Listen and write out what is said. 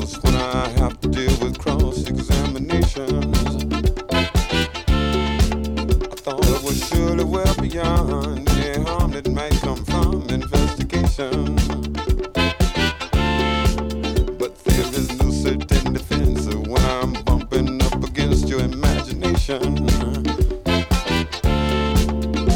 house when I have to deal with cross-examinations. I thought it was surely well beyond any harm that might come from investigation.